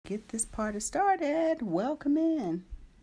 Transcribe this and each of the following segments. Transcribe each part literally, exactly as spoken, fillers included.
Get this party started. Welcome in.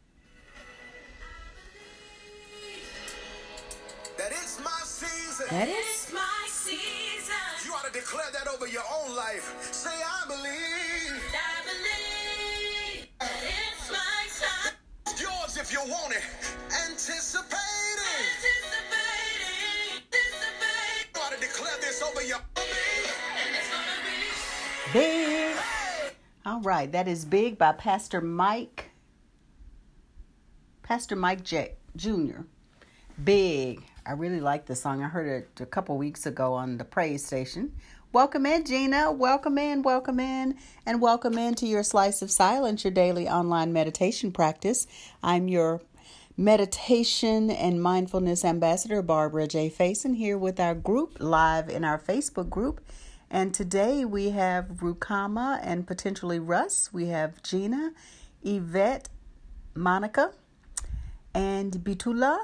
That is my season. That is my season. You ought to declare that over your own life. Say, I believe. I believe that it's my time. It's yours if you want it. Anticipating. Anticipating, anticipating. You ought to declare this over your own life. And it's gonna be big. All right, that is Big by Pastor Mike. Pastor Mike J- Junior Big. I really like this song. I heard it a couple weeks ago on the praise station. Welcome in, Gina. Welcome in, welcome in, and welcome into your Slice of Silence, your daily online meditation practice. I'm your meditation and mindfulness ambassador, Barbara J. Faison, here with our group live in our Facebook group. And today we have Rukama and potentially Russ. We have Gina, Yvette, Monica, and Bitula.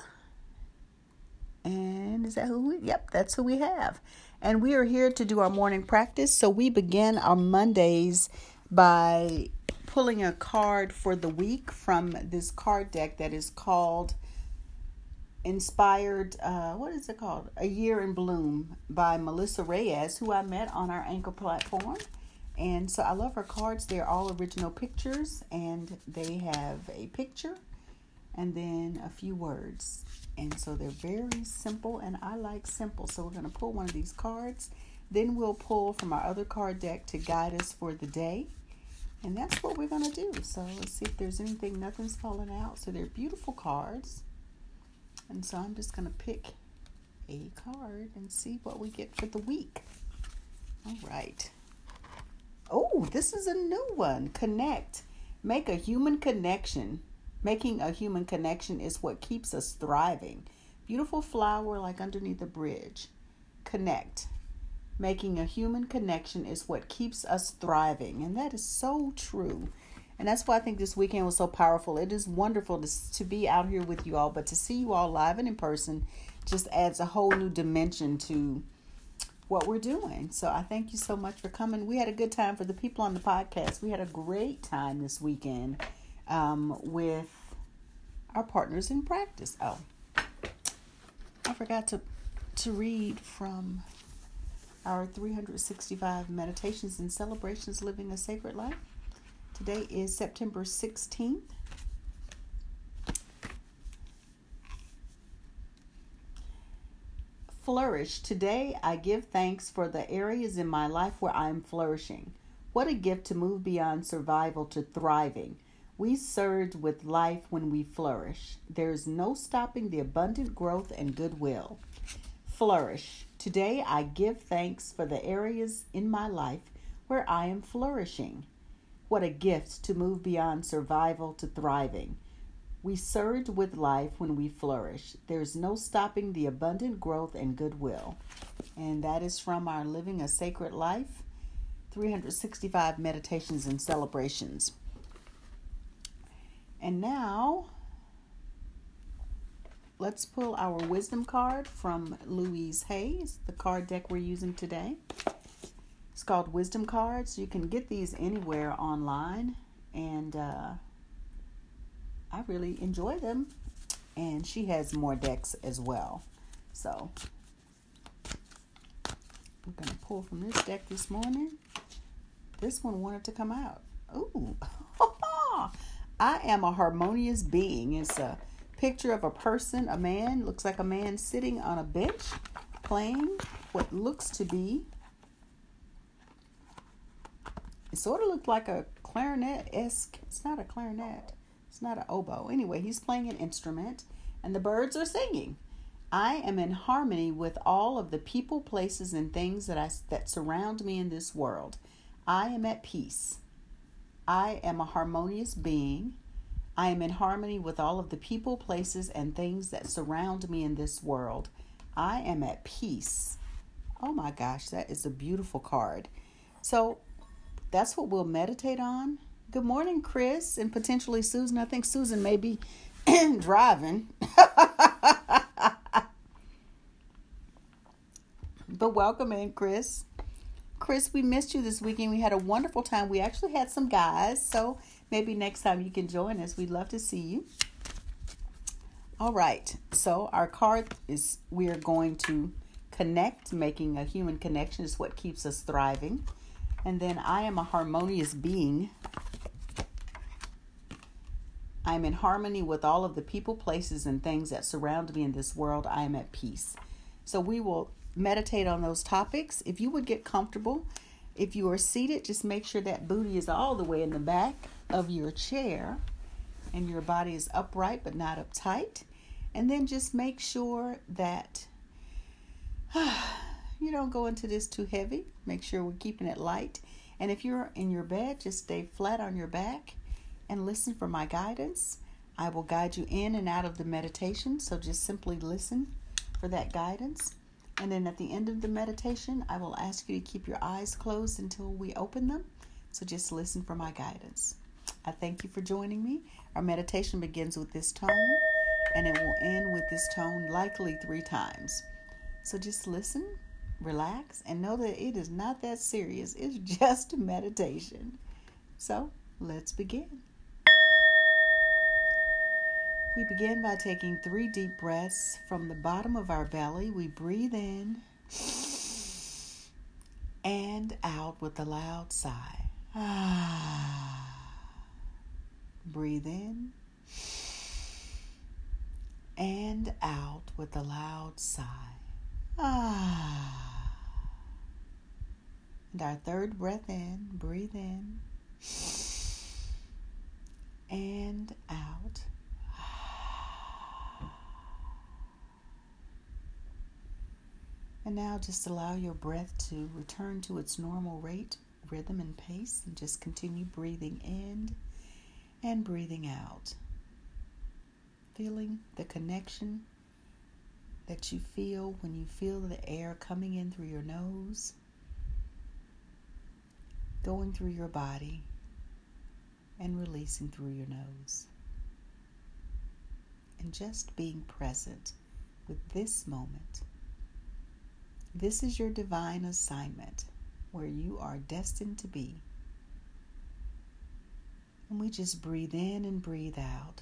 And is that who we, yep, that's who we have. And we are here to do our morning practice. So we begin our Mondays by pulling a card for the week from this card deck that is called Inspired, uh, what is it called? A Year in Bloom by Melissa Reyes, who I met on our Anchor platform. And so I love her cards. They're all original pictures, and they have a picture and then a few words. And so they're very simple, and I like simple. So we're going to pull one of these cards. Then we'll pull from our other card deck to guide us for the day. And that's what we're going to do. So let's see if there's anything, nothing's falling out. So they're beautiful cards. And so I'm just going to pick a card and see what we get for the week. All right. Oh, this is a new one. Connect. Make a human connection. Making a human connection is what keeps us thriving. Beautiful flower like underneath a bridge. Connect. Making a human connection is what keeps us thriving. And that is so true. And that's why I think this weekend was so powerful. It is wonderful to, to be out here with you all, but to see you all live and in person just adds a whole new dimension to what we're doing. So I thank you so much for coming. We had a good time. For the people on the podcast, we had a great time this weekend um, with our partners in practice. Oh, I forgot to, to read from our three hundred sixty-five Meditations and Celebrations Living a Sacred Life. Today is September sixteenth. Flourish. Today, I give thanks for the areas in my life where I am flourishing. What a gift to move beyond survival to thriving. We surge with life when we flourish. There is no stopping the abundant growth and goodwill. Flourish. Today, I give thanks for the areas in my life where I am flourishing. What a gift to move beyond survival to thriving. We surge with life when we flourish. There's no stopping the abundant growth and goodwill. And that is from our Living a Sacred Life, three hundred sixty-five Meditations and Celebrations. And now, let's pull our wisdom card from Louise Hayes, the card deck we're using today. It's called Wisdom Cards. You can get these anywhere online, and uh, I really enjoy them. And she has more decks as well. So I'm going to pull from this deck this morning. This one wanted to come out. Ooh, I am a harmonious being. It's a picture of a person, a man. Looks like a man sitting on a bench playing what looks to be, it sort of looked like a clarinet-esque. It's not a clarinet. It's not an oboe. Anyway, he's playing an instrument, and the birds are singing. I am in harmony with all of the people, places, and things that I that surround me in this world. I am at peace. I am a harmonious being. I am in harmony with all of the people, places, and things that surround me in this world. I am at peace. Oh my gosh, that is a beautiful card. So that's what we'll meditate on. Good morning, Chris, and potentially Susan. I think Susan may be driving. But welcome in, Chris. Chris, we missed you this weekend. We had a wonderful time. We actually had some guys, so maybe next time you can join us. We'd love to see you. All right, so our card is we are going to connect. Making a human connection is what keeps us thriving. And then I am a harmonious being. I am in harmony with all of the people, places, and things that surround me in this world. I am at peace. So we will meditate on those topics. If you would get comfortable, if you are seated, just make sure that booty is all the way in the back of your chair and your body is upright but not uptight. And then just make sure that you don't go into this too heavy. Make sure we're keeping it light. And if you're in your bed, just stay flat on your back and listen for my guidance. I will guide you in and out of the meditation. So just simply listen for that guidance. And then at the end of the meditation, I will ask you to keep your eyes closed until we open them. So just listen for my guidance. I thank you for joining me. Our meditation begins with this tone, and it will end with this tone likely three times. So just listen, relax, and know that it is not that serious. It's just a meditation. So let's begin. We begin by taking three deep breaths from the bottom of our belly. We breathe in and out with a loud sigh. Ah. Breathe in and out with a loud sigh. Ah. And our third breath in, breathe in and out. And now just allow your breath to return to its normal rate, rhythm, and pace, and just continue breathing in and breathing out. Feeling the connection that you feel when you feel the air coming in through your nose, going through your body, and releasing through your nose. And just being present with this moment. This is your divine assignment where you are destined to be. And we just breathe in and breathe out.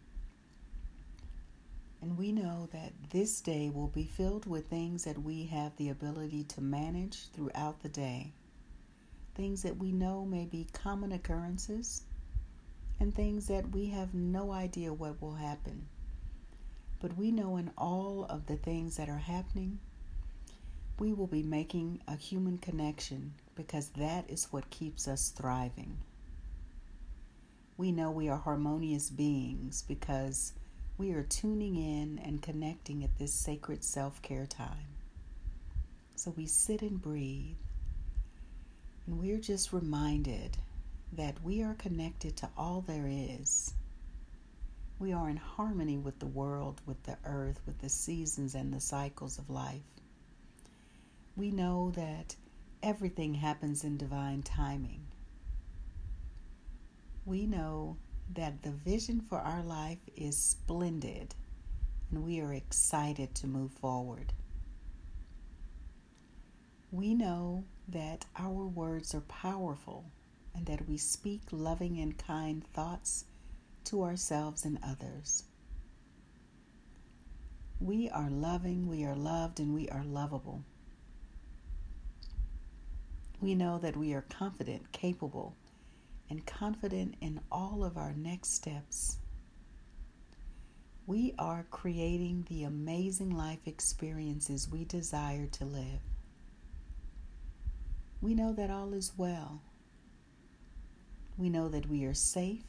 And we know that this day will be filled with things that we have the ability to manage throughout the day. Things that we know may be common occurrences, and things that we have no idea what will happen. But we know in all of the things that are happening, we will be making a human connection, because that is what keeps us thriving. We know we are harmonious beings because we are tuning in and connecting at this sacred self-care time. So we sit and breathe, and we're just reminded that we are connected to all there is. We are in harmony with the world, with the earth, with the seasons and the cycles of life. We know that everything happens in divine timing. We know that the vision for our life is splendid, and we are excited to move forward. We know that our words are powerful, and that we speak loving and kind thoughts to ourselves and others. We are loving, we are loved, and we are lovable. We know that we are confident, capable, and confident in all of our next steps. We are creating the amazing life experiences we desire to live. We know that all is well. We know that we are safe.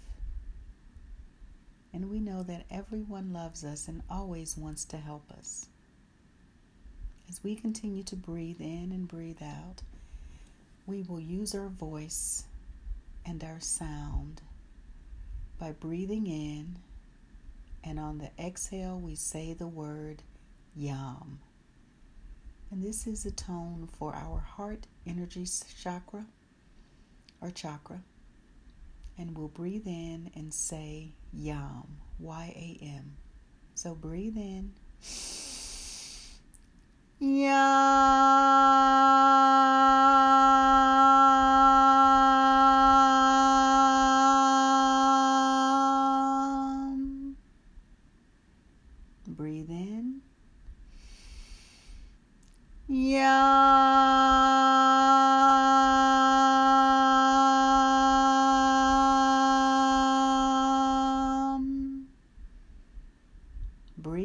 And we know that everyone loves us and always wants to help us. As we continue to breathe in and breathe out, we will use our voice and our sound by breathing in, and on the exhale we say the word Yam. And this is a tone for our heart energy chakra or chakra. And we'll breathe in and say Yam, Y A M. So breathe in. Yam.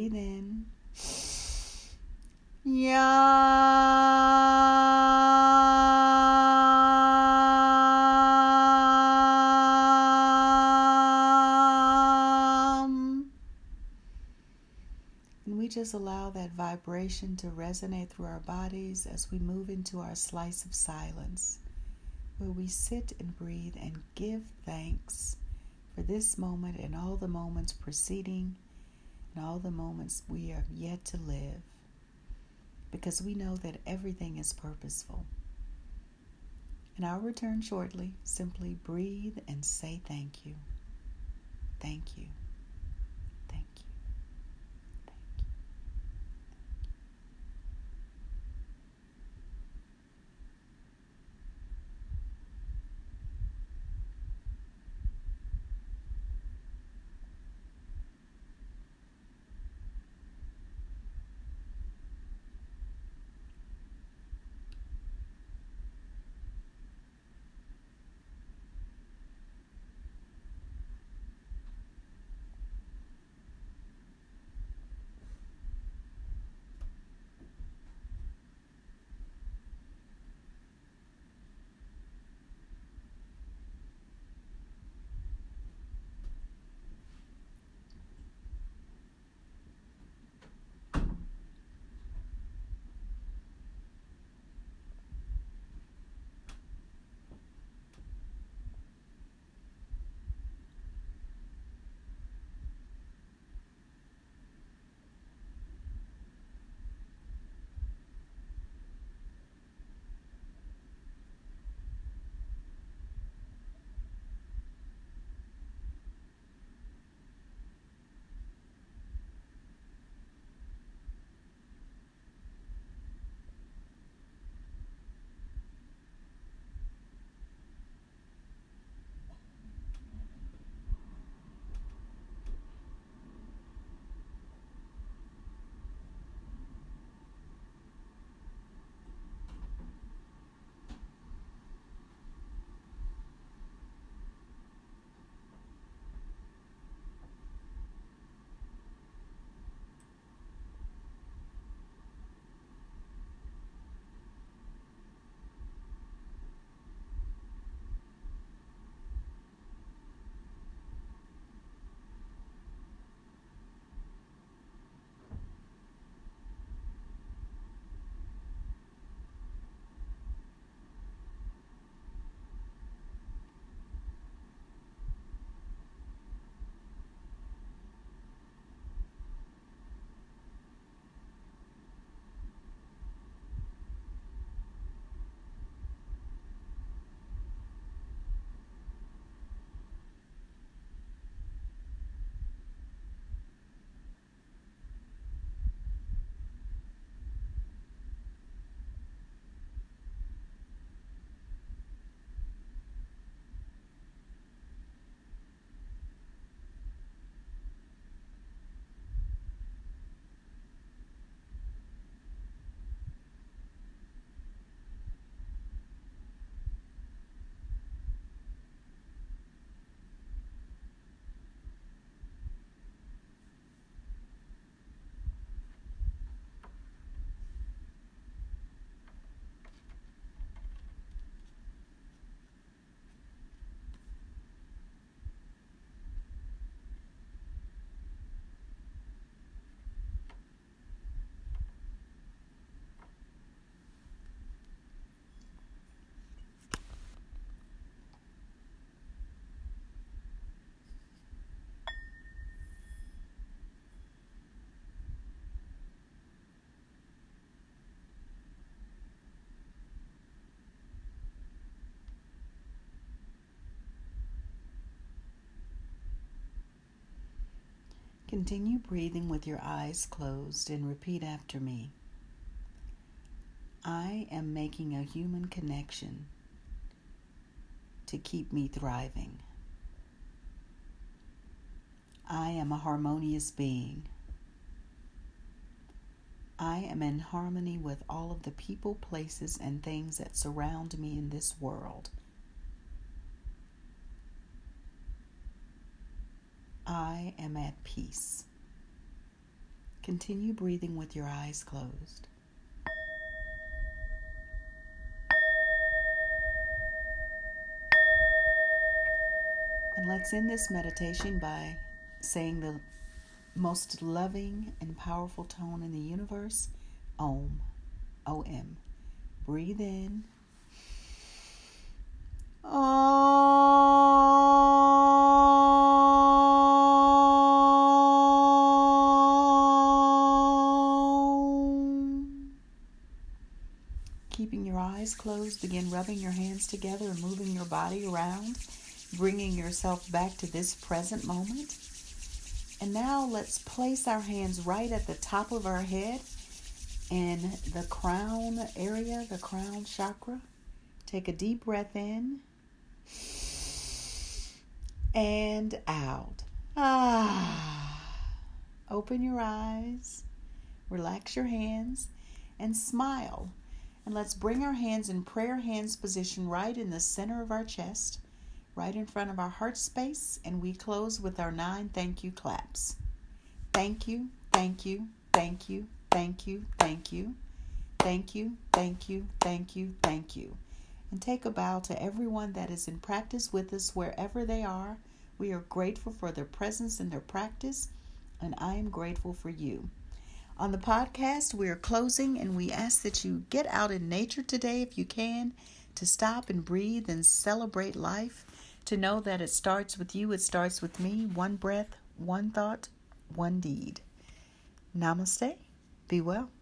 breathe in. Yum. And we just allow that vibration to resonate through our bodies as we move into our slice of silence, where we sit and breathe and give thanks for this moment and all the moments preceding and all the moments we have yet to live, because we know that everything is purposeful. And I'll return shortly. Simply breathe and say thank you. Thank you. Thank you. Thank you. Continue breathing with your eyes closed and repeat after me. I am making a human connection to keep me thriving. I am a harmonious being. I am in harmony with all of the people, places, and things that surround me in this world. I am at peace. Continue breathing with your eyes closed. And let's end this meditation by saying the most loving and powerful tone in the universe, Om, O M. Breathe in. Om. Keeping your eyes closed, begin rubbing your hands together and moving your body around, bringing yourself back to this present moment. And now let's place our hands right at the top of our head in the crown area, the crown chakra. Take a deep breath in and out. Ah. Open your eyes, relax your hands, and smile. And let's bring our hands in prayer hands position right in the center of our chest, right in front of our heart space, and we close with our nine thank you claps. Thank you, thank you, thank you, thank you, thank you, thank you, thank you, thank you, thank you. And take a bow to everyone that is in practice with us wherever they are. We are grateful for their presence and their practice, and I am grateful for you. On the podcast, we are closing, and we ask that you get out in nature today if you can, to stop and breathe and celebrate life, to know that it starts with you, it starts with me, one breath, one thought, one deed. Namaste. Be well.